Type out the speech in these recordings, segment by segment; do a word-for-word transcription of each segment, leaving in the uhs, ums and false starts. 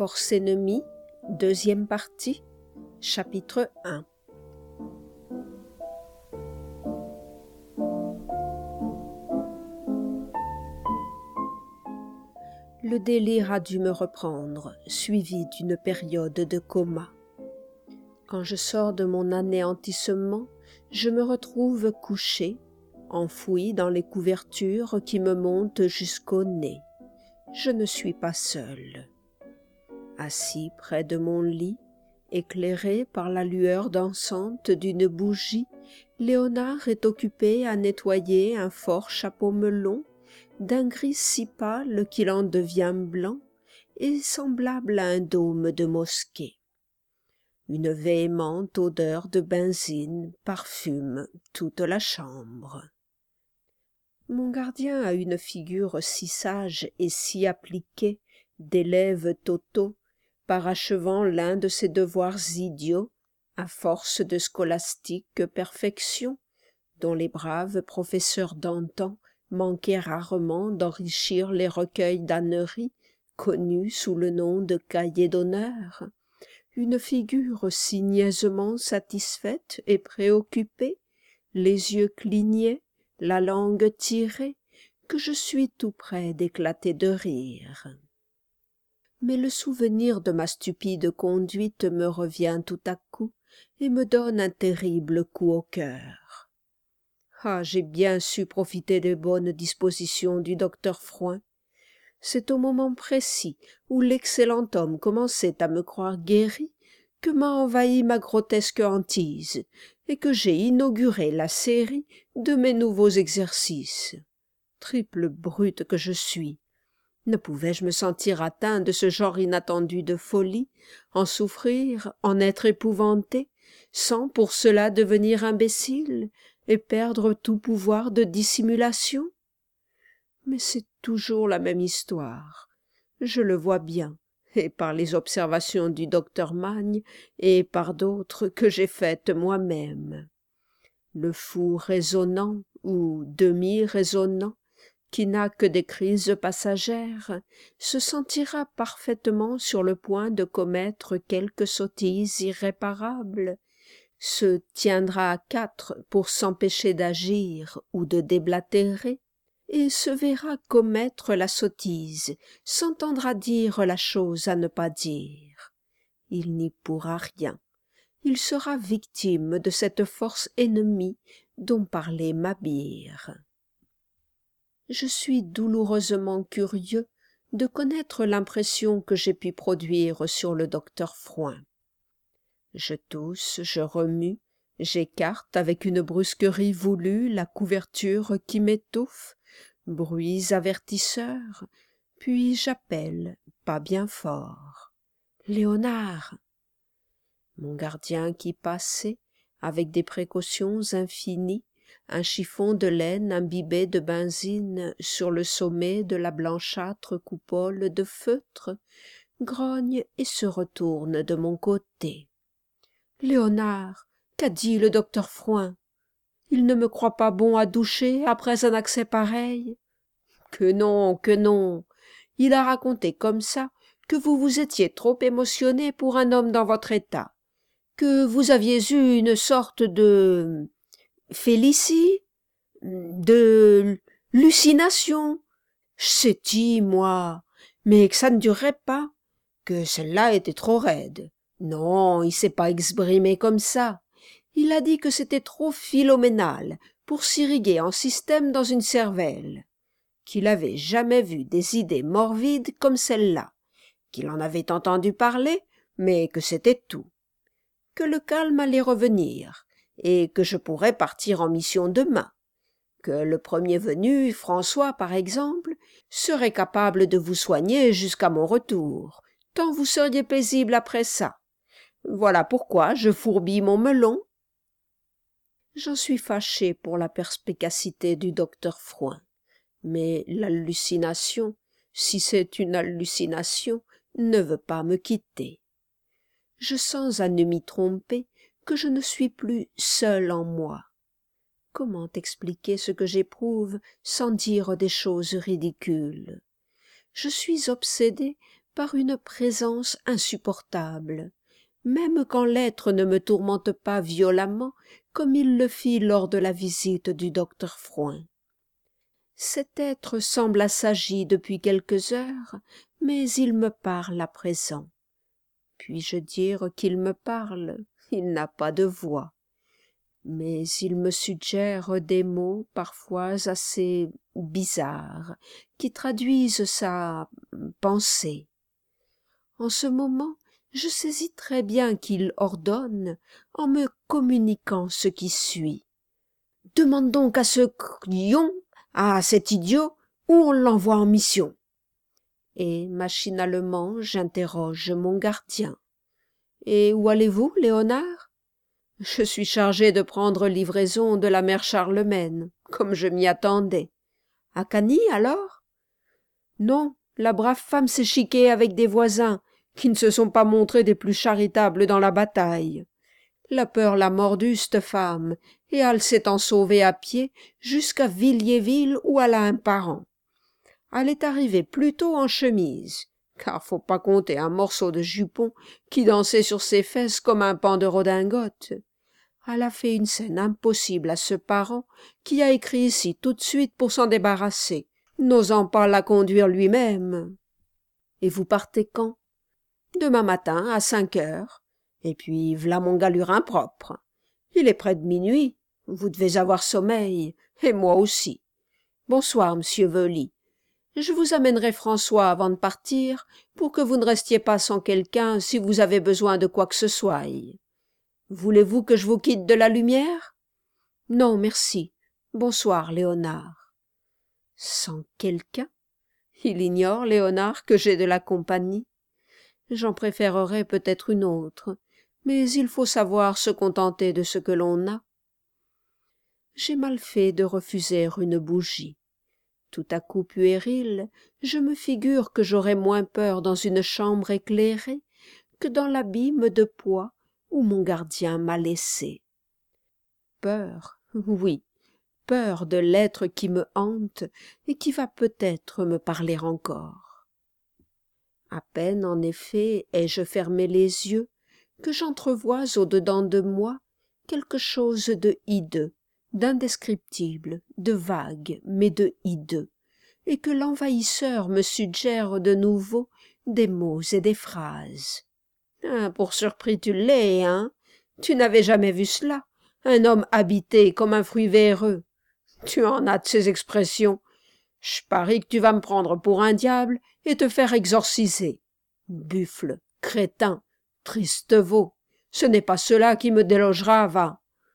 force ennemie, deuxième partie, chapitre un. Le délire a dû me reprendre, suivi d'une période de coma. Quand je sors de mon anéantissement, je me retrouve couché, enfoui dans les couvertures qui me montent jusqu'au nez. Je ne suis pas seul. Assis près de mon lit, éclairé par la lueur dansante d'une bougie, Léonard est occupé à nettoyer un fort chapeau melon d'un gris si pâle qu'il en devient blanc et semblable à un dôme de mosquée. Une véhémente odeur de benzine parfume toute la chambre. Mon gardien a une figure si sage et si appliquée d'élève toto, parachevant l'un de ses devoirs idiots, à force de scolastique perfection, dont les braves professeurs d'antan manquaient rarement d'enrichir les recueils d'âneries, connus sous le nom de cahiers d'honneur, une figure si niaisement satisfaite et préoccupée, les yeux clignés, la langue tirée, que je suis tout près d'éclater de rire. Mais le souvenir de ma stupide conduite me revient tout à coup et me donne un terrible coup au cœur. Ah, j'ai bien su profiter des bonnes dispositions du docteur Frouin. C'est au moment précis où l'excellent homme commençait à me croire guéri que m'a envahi ma grotesque hantise et que j'ai inauguré la série de mes nouveaux exercices. Triple brute que je suis! Ne pouvais-je me sentir atteint de ce genre inattendu de folie, en souffrir, en être épouvanté, sans pour cela devenir imbécile et perdre tout pouvoir de dissimulation? Mais c'est toujours la même histoire, je le vois bien, et par les observations du docteur Magne et par d'autres que j'ai faites moi-même. Le fou raisonnant ou demi-raisonnant, qui n'a que des crises passagères, se sentira parfaitement sur le point de commettre quelque sottise irréparable, se tiendra à quatre pour s'empêcher d'agir ou de déblatérer, et se verra commettre la sottise, s'entendra dire la chose à ne pas dire. Il n'y pourra rien. Il sera victime de cette force ennemie dont parlait Mabire. Je suis douloureusement curieux de connaître l'impression que j'ai pu produire sur le docteur Frouin. Je tousse, je remue, j'écarte avec une brusquerie voulue la couverture qui m'étouffe, bruits avertisseurs, puis j'appelle, pas bien fort. « Léonard !» Mon gardien qui passait, avec des précautions infinies, un chiffon de laine imbibé de benzine sur le sommet de la blanchâtre coupole de feutre, grogne et se retourne de mon côté. « Léonard, qu'a dit le docteur Frouin? Il ne me croit pas bon à doucher après un accès pareil? » « Que non, que non. Il a raconté comme ça que vous vous étiez trop émotionné pour un homme dans votre état, que vous aviez eu une sorte de... félicie, de lucination. Sais-tu, moi, mais que ça ne durerait pas, que celle-là était trop raide. Non, il s'est pas exprimé comme ça. Il a dit que c'était trop philoménal pour s'irriguer en système dans une cervelle, qu'il avait jamais vu des idées morbides comme celle-là, qu'il en avait entendu parler, mais que c'était tout, que le calme allait revenir, et que je pourrais partir en mission demain, que le premier venu, François par exemple, serait capable de vous soigner jusqu'à mon retour, tant vous seriez paisible après ça. Voilà pourquoi je fourbis mon melon. J'en suis fâché pour la perspicacité du docteur Frouin. Mais l'hallucination, si c'est une hallucination, ne veut pas me quitter. Je sens à ne m'y tromper que je ne suis plus seul en moi. Comment expliquer ce que j'éprouve sans dire des choses ridicules? Je suis obsédé par une présence insupportable, même quand l'être ne me tourmente pas violemment comme il le fit lors de la visite du docteur Frouin. Cet être semble assagi depuis quelques heures, mais il me parle à présent. Puis-je dire qu'il me parle? Il n'a pas de voix. Mais il me suggère des mots parfois assez bizarres, qui traduisent sa pensée. En ce moment, je saisis très bien qu'il ordonne en me communiquant ce qui suit. « Demande donc à ce lion, à cet idiot, où on l'envoie en mission. » Et machinalement j'interroge mon gardien. « Et où allez-vous, Léonard ?» « Je suis chargé de prendre livraison de la mère Charlemagne, comme je m'y attendais. »« À Cany, alors ?»« Non, la brave femme s'est chiquée avec des voisins, qui ne se sont pas montrés des plus charitables dans la bataille. La peur l'a mordue, c'te femme, et elle s'est en sauvée à pied jusqu'à Villiers-Ville où elle a un parent. Elle est arrivée plutôt en chemise, car faut pas compter un morceau de jupon qui dansait sur ses fesses comme un pan de redingote. Elle a fait une scène impossible à ce parent qui a écrit ici tout de suite pour s'en débarrasser, n'osant pas la conduire lui-même. Et vous partez quand? Demain matin, à cinq heures. Et puis, v'là mon galurin propre. Il est près de minuit. Vous devez avoir sommeil, et moi aussi. Bonsoir, monsieur Veuly. Je vous amènerai François avant de partir, pour que vous ne restiez pas sans quelqu'un si vous avez besoin de quoi que ce soit. Voulez-vous que je vous quitte de la lumière? Non, merci. Bonsoir, Léonard. Sans quelqu'un? Il ignore, Léonard, que j'ai de la compagnie. J'en préférerais peut-être une autre, mais il faut savoir se contenter de ce que l'on a. J'ai mal fait de refuser une bougie. Tout à coup puéril, je me figure que j'aurais moins peur dans une chambre éclairée que dans l'abîme de pois où mon gardien m'a laissé. Peur, oui, peur de l'être qui me hante et qui va peut-être me parler encore. À peine, en effet, ai-je fermé les yeux que j'entrevois au-dedans de moi quelque chose de hideux, d'indescriptible, de vague, mais de hideux, et que l'envahisseur me suggère de nouveau des mots et des phrases. Ah, pour surpris tu l'es, hein? Tu n'avais jamais vu cela, un homme habité comme un fruit véreux. Tu en as de ces expressions. Je parie que tu vas me prendre pour un diable et te faire exorciser. Buffle, crétin, triste veau, ce n'est pas cela qui me délogera, va.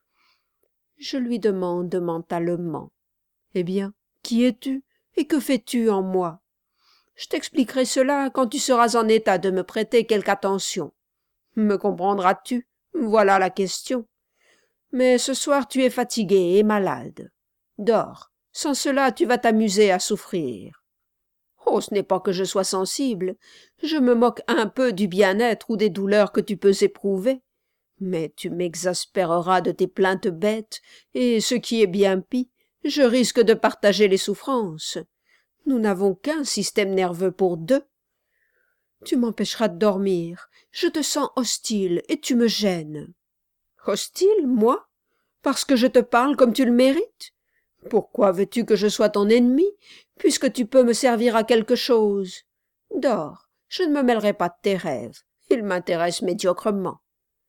Je lui demande mentalement. Eh bien, qui es-tu et que fais-tu en moi? Je t'expliquerai cela quand tu seras en état de me prêter quelque attention. Me comprendras-tu? Voilà la question. Mais ce soir tu es fatigué et malade. Dors. Sans cela tu vas t'amuser à souffrir. Oh, ce n'est pas que je sois sensible. Je me moque un peu du bien-être ou des douleurs que tu peux éprouver. Mais tu m'exaspéreras de tes plaintes bêtes, et ce qui est bien pis, je risque de partager les souffrances. Nous n'avons qu'un système nerveux pour deux. Tu m'empêcheras de dormir. Je te sens hostile et tu me gênes. Hostile, moi? Parce que je te parle comme tu le mérites? Pourquoi veux-tu que je sois ton ennemi, puisque tu peux me servir à quelque chose? Dors, je ne me mêlerai pas de tes rêves. Ils m'intéressent médiocrement.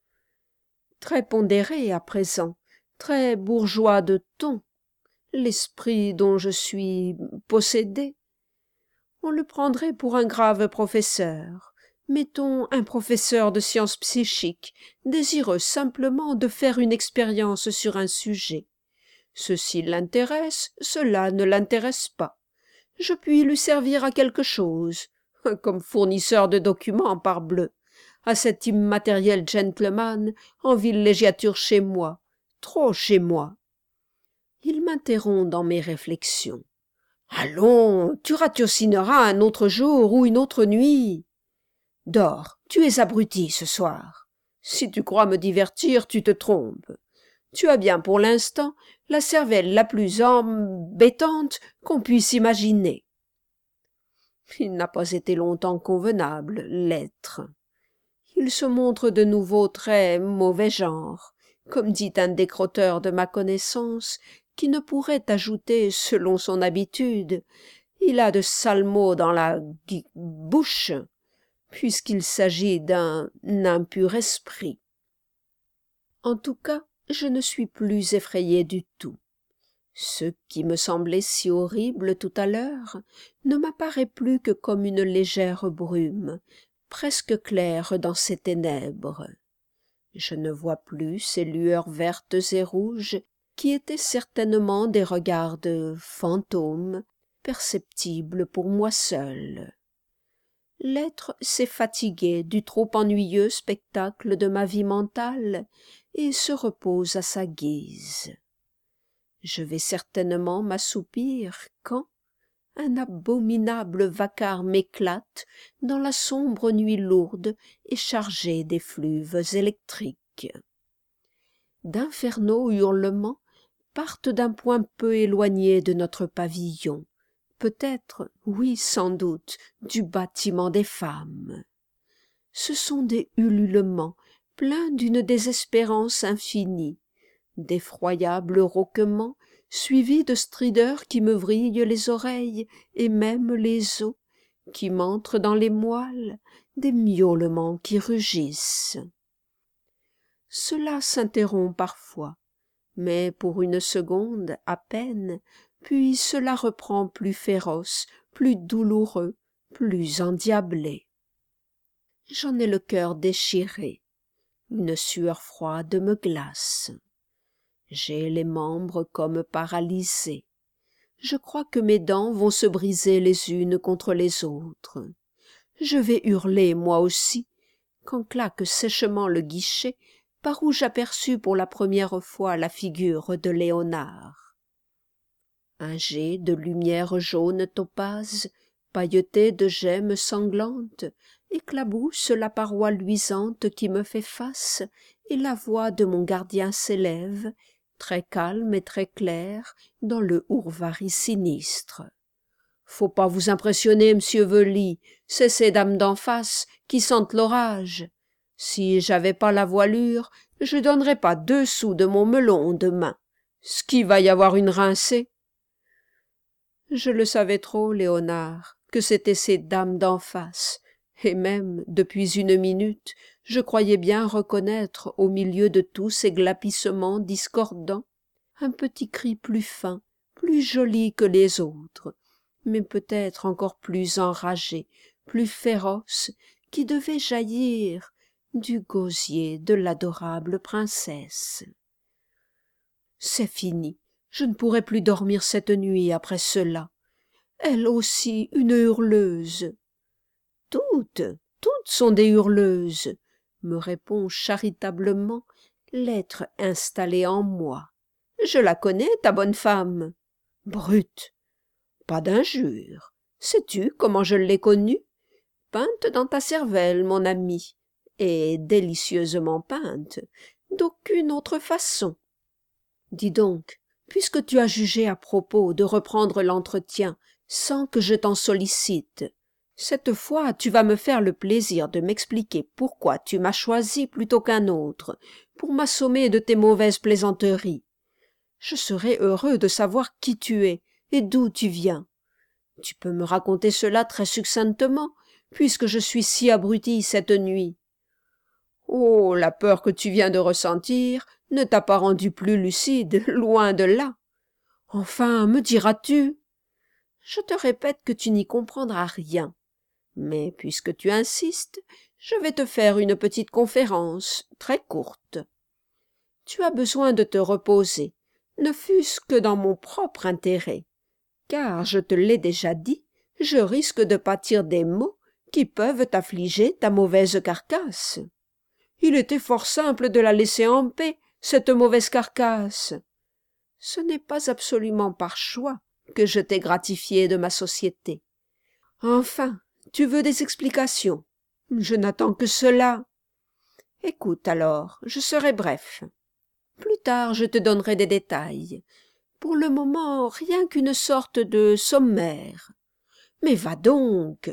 Très pondéré à présent, très bourgeois de ton, l'esprit dont je suis possédé. On le prendrait pour un grave professeur, mettons un professeur de sciences psychiques, désireux simplement de faire une expérience sur un sujet. Ceci l'intéresse, cela ne l'intéresse pas. Je puis lui servir à quelque chose, comme fournisseur de documents, parbleu, à cet immatériel gentleman en villégiature chez moi, trop chez moi. Il m'interrompt dans mes réflexions. Allons, tu ratiocineras un autre jour ou une autre nuit. Dors, tu es abruti ce soir. Si tu crois me divertir, tu te trompes. Tu as bien pour l'instant la cervelle la plus embêtante qu'on puisse imaginer. Il n'a pas été longtemps convenable, l'être. Il se montre de nouveau très mauvais genre, comme dit un décroteur de ma connaissance, qui ne pourrait ajouter, selon son habitude, il a de sales mots dans la bouche, puisqu'il s'agit d'un impur esprit. En tout cas, je ne suis plus effrayée du tout. Ce qui me semblait si horrible tout à l'heure ne m'apparaît plus que comme une légère brume, presque claire dans ces ténèbres. Je ne vois plus ces lueurs vertes et rouges qui étaient certainement des regards de fantômes, perceptibles pour moi seule. L'être s'est fatigué du trop ennuyeux spectacle de ma vie mentale et se repose à sa guise. Je vais certainement m'assoupir quand un abominable vacarme éclate dans la sombre nuit lourde et chargée d'effluves électriques. D'infernaux hurlements partent d'un point peu éloigné de notre pavillon, peut-être, oui, sans doute, du bâtiment des femmes. Ce sont des ululements pleins d'une désespérance infinie, d'effroyables rauquements suivis de strideurs qui me vrillent les oreilles et même les os, qui m'entrent dans les moelles, des miaulements qui rugissent. Cela s'interrompt parfois, mais pour une seconde à peine, puis cela reprend plus féroce, plus douloureux, plus endiablé. J'en ai le cœur déchiré, une sueur froide me glace. J'ai les membres comme paralysés. Je crois que mes dents vont se briser les unes contre les autres. Je vais hurler moi aussi, quand claque sèchement le guichet par où j'aperçus pour la première fois la figure de Léonard. Un jet de lumière jaune topaze, pailletée de gemmes sanglantes, éclabousse la paroi luisante qui me fait face, et la voix de mon gardien s'élève, très calme et très claire, dans le hourvari sinistre. « Faut pas vous impressionner, monsieur Veuly, c'est ces dames d'en face qui sentent l'orage. Si j'avais pas la voilure, je donnerais pas deux sous de mon melon demain. Ce qui va y avoir une rincée. » Je le savais trop, Léonard, que c'étaient ces dames d'en face, et même, depuis une minute, je croyais bien reconnaître, au milieu de tous ces glapissements discordants, un petit cri plus fin, plus joli que les autres, mais peut-être encore plus enragé, plus féroce, qui devait jaillir du gosier de l'adorable princesse. C'est fini, je ne pourrai plus dormir cette nuit après cela. Elle aussi une hurleuse. Toutes, toutes sont des hurleuses, me répond charitablement l'être installé en moi. Je la connais, ta bonne femme. Brute. Pas d'injure. Sais-tu comment je l'ai connue? Peinte dans ta cervelle, mon ami, et délicieusement peinte, d'aucune autre façon. Dis donc, puisque tu as jugé à propos de reprendre l'entretien sans que je t'en sollicite, cette fois tu vas me faire le plaisir de m'expliquer pourquoi tu m'as choisi plutôt qu'un autre, pour m'assommer de tes mauvaises plaisanteries. Je serais heureux de savoir qui tu es et d'où tu viens. Tu peux me raconter cela très succinctement, puisque je suis si abruti cette nuit. Oh, la peur que tu viens de ressentir ne t'a pas rendu plus lucide, loin de là. Enfin, me diras-tu? Je te répète que tu n'y comprendras rien. Mais puisque tu insistes, je vais te faire une petite conférence, très courte. Tu as besoin de te reposer, ne fût-ce que dans mon propre intérêt, car, je te l'ai déjà dit, je risque de pâtir des maux qui peuvent affliger ta mauvaise carcasse. Il était fort simple de la laisser en paix, cette mauvaise carcasse. Ce n'est pas absolument par choix que je t'ai gratifié de ma société. Enfin, tu veux des explications. Je n'attends que cela. Écoute alors, je serai bref. Plus tard, je te donnerai des détails. Pour le moment, rien qu'une sorte de sommaire. Mais va donc.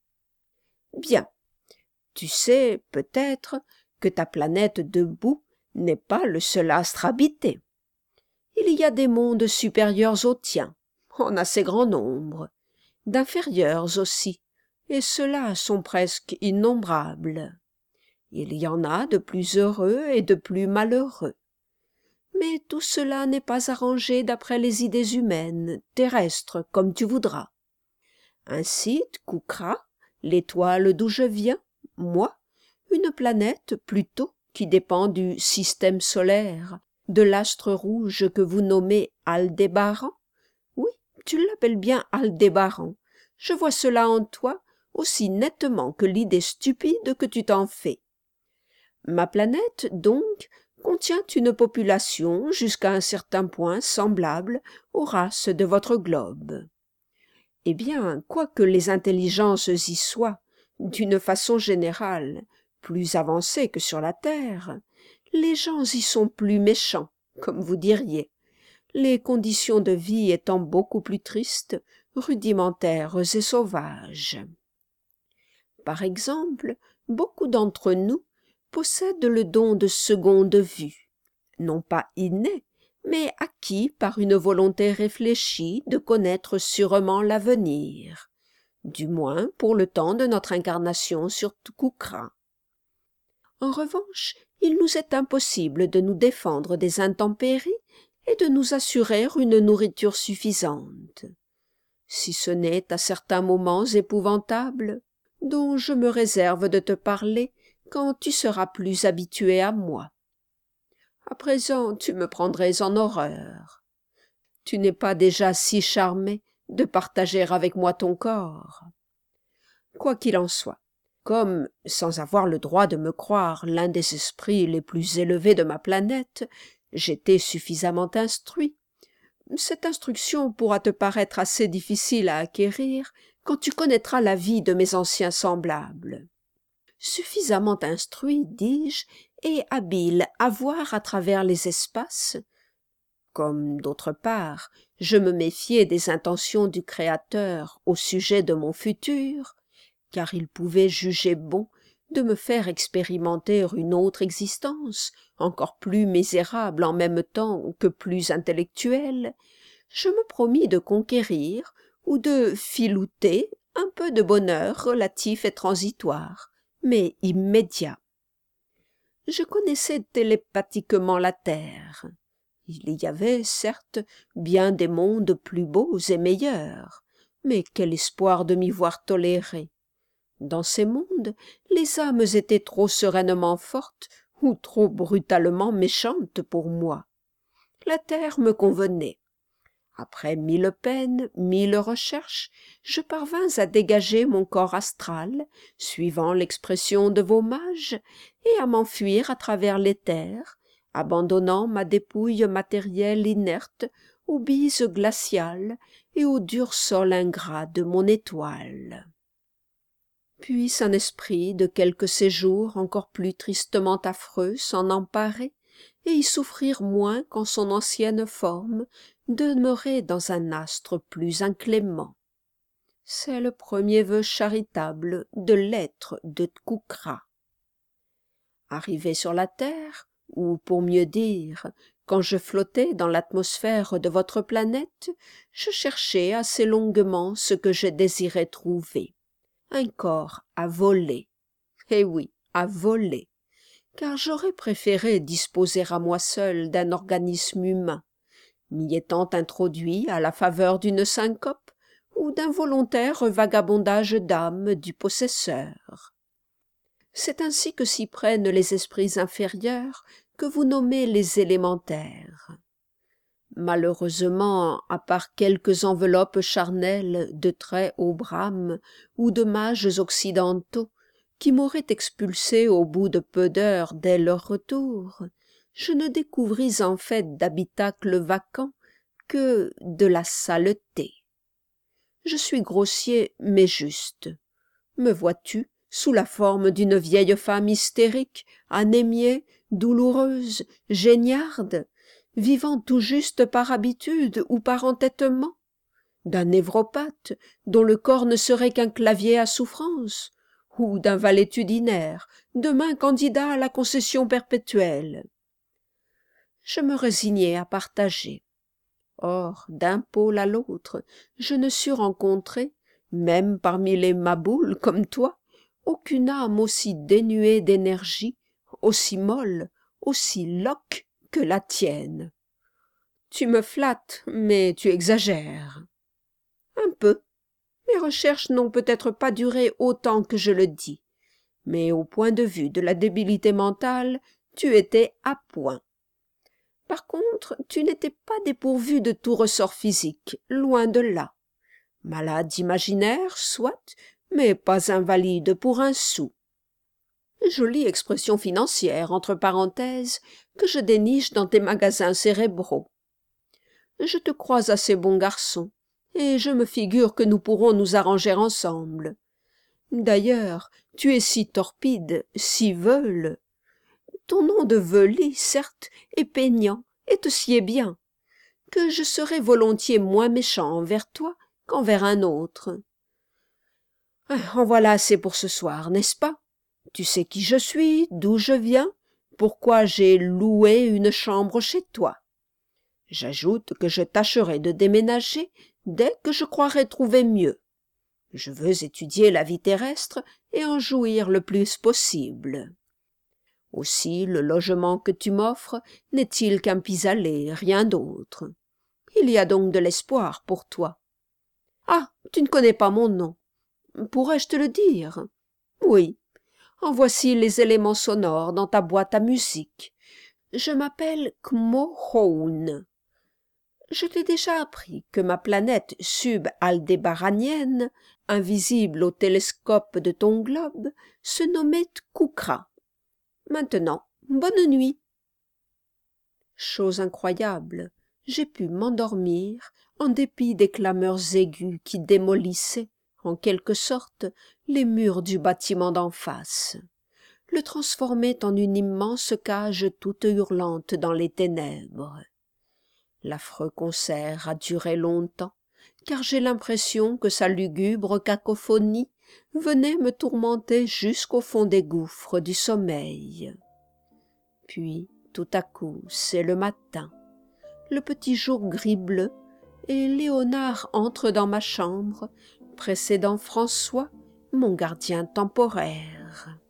Bien, tu sais peut-être que ta planète de boue n'est pas le seul astre habité. Il y a des mondes supérieurs au tien, en assez grand nombre, d'inférieurs aussi, et ceux-là sont presque innombrables. Il y en a de plus heureux et de plus malheureux. Mais tout cela n'est pas arrangé d'après les idées humaines, terrestres, comme tu voudras. Ainsi, Tkukra, l'étoile d'où je viens, moi, une planète plutôt qui dépend du système solaire, de l'astre rouge que vous nommez Aldébaran. Oui, tu l'appelles bien Aldébaran. Je vois cela en toi aussi nettement que l'idée stupide que tu t'en fais. Ma planète, donc, contient une population jusqu'à un certain point semblable aux races de votre globe. Eh bien, quoique les intelligences y soient, d'une façon générale, plus avancées que sur la Terre, les gens y sont plus méchants, comme vous diriez, les conditions de vie étant beaucoup plus tristes, rudimentaires et sauvages. Par exemple, beaucoup d'entre nous possèdent le don de seconde vue, non pas inné, mais acquis par une volonté réfléchie de connaître sûrement l'avenir, du moins pour le temps de notre incarnation sur Tkukra. En revanche, il nous est impossible de nous défendre des intempéries et de nous assurer une nourriture suffisante, si ce n'est à certains moments épouvantables, dont je me réserve de te parler quand tu seras plus habitué à moi. À présent, tu me prendrais en horreur. Tu n'es pas déjà si charmé de partager avec moi ton corps. Quoi qu'il en soit, comme, sans avoir le droit de me croire l'un des esprits les plus élevés de ma planète, j'étais suffisamment instruit, cette instruction pourra te paraître assez difficile à acquérir quand tu connaîtras la vie de mes anciens semblables. Suffisamment instruit, dis-je, et habile à voir à travers les espaces, comme, d'autre part, je me méfiais des intentions du Créateur au sujet de mon futur, car il pouvait juger bon de me faire expérimenter une autre existence, encore plus misérable en même temps que plus intellectuelle, je me promis de conquérir ou de filouter un peu de bonheur relatif et transitoire, mais immédiat. Je connaissais télépathiquement la terre. Il y avait, certes, bien des mondes plus beaux et meilleurs, mais quel espoir de m'y voir toléré! Dans ces mondes, les âmes étaient trop sereinement fortes ou trop brutalement méchantes pour moi. La terre me convenait. Après mille peines, mille recherches, je parvins à dégager mon corps astral, suivant l'expression de vos mages, et à m'enfuir à travers l'éther, abandonnant ma dépouille matérielle inerte aux bises glaciales et au dur sol ingrat de mon étoile. Puis un esprit de quelque séjour encore plus tristement affreux s'en emparer, et y souffrir moins qu'en son ancienne forme, demeurer dans un astre plus inclément. C'est le premier vœu charitable de l'être de Tkukra. Arrivé sur la terre, ou pour mieux dire, quand je flottais dans l'atmosphère de votre planète, je cherchais assez longuement ce que je désirais trouver. Un corps à voler. Eh oui, à voler. Car j'aurais préféré disposer à moi seul d'un organisme humain, m'y étant introduit à la faveur d'une syncope ou d'un volontaire vagabondage d'âme du possesseur. C'est ainsi que s'y prennent les esprits inférieurs que vous nommez les élémentaires. Malheureusement, à part quelques enveloppes charnelles de très haut brame ou de mages occidentaux qui m'auraient expulsé au bout de peu d'heures dès leur retour, je ne découvris en fait d'habitacle vacant que de la saleté. Je suis grossier mais juste. Me vois-tu, sous la forme d'une vieille femme hystérique, anémiée, douloureuse, géniarde, vivant tout juste par habitude ou par entêtement? d'un névropathe dont le corps ne serait qu'un clavier à souffrance, ou d'un valétudinaire, demain candidat à la concession perpétuelle. Je me résignai à partager. Or, d'un pôle à l'autre, je ne sus rencontrer, même parmi les maboules comme toi, aucune âme aussi dénuée d'énergie, aussi molle, aussi loque que la tienne. Tu me flattes, mais tu exagères. Un peu. Mes recherches n'ont peut-être pas duré autant que je le dis, mais au point de vue de la débilité mentale, tu étais à point. Par contre, tu n'étais pas dépourvu de tout ressort physique, loin de là. Malade imaginaire, soit, mais pas invalide pour un sou. Jolie expression financière, entre parenthèses, que je déniche dans tes magasins cérébraux. Je te crois assez bon garçon, et je me figure que nous pourrons nous arranger ensemble. D'ailleurs, tu es si torpide, si veule. Ton nom de Veuly, certes, est peignant, et te sied bien, que je serais volontiers moins méchant envers toi qu'envers un autre. En voilà assez pour ce soir, n'est-ce pas? Tu sais qui je suis, d'où je viens, pourquoi j'ai loué une chambre chez toi. J'ajoute que je tâcherai de déménager dès que je croirai trouver mieux. Je veux étudier la vie terrestre et en jouir le plus possible. Aussi, le logement que tu m'offres n'est-il qu'un pis-aller, rien d'autre. Il y a donc de l'espoir pour toi. Ah, tu ne connais pas mon nom. Pourrais-je te le dire? Oui. En voici les éléments sonores dans ta boîte à musique. Je m'appelle Kmohoun. Je t'ai déjà appris que ma planète sub-aldébaranienne, invisible au télescope de ton globe, se nommait Tkukra. Maintenant, bonne nuit. Chose incroyable, j'ai pu m'endormir en dépit des clameurs aiguës qui démolissaient, en quelque sorte, les murs du bâtiment d'en face, le transformaient en une immense cage toute hurlante dans les ténèbres. L'affreux concert a duré longtemps, car j'ai l'impression que sa lugubre cacophonie venait me tourmenter jusqu'au fond des gouffres du sommeil. Puis, tout à coup, c'est le matin, le petit jour gris-bleu, et Léonard entre dans ma chambre, précédant François, mon gardien temporaire.